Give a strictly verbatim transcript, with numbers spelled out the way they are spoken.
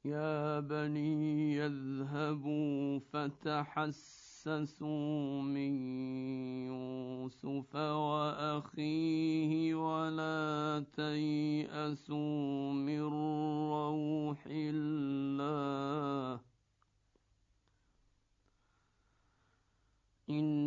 يا بني يذهبوا فتحسسوا من يوسف وأخيه ولا تيأسوا من روح الله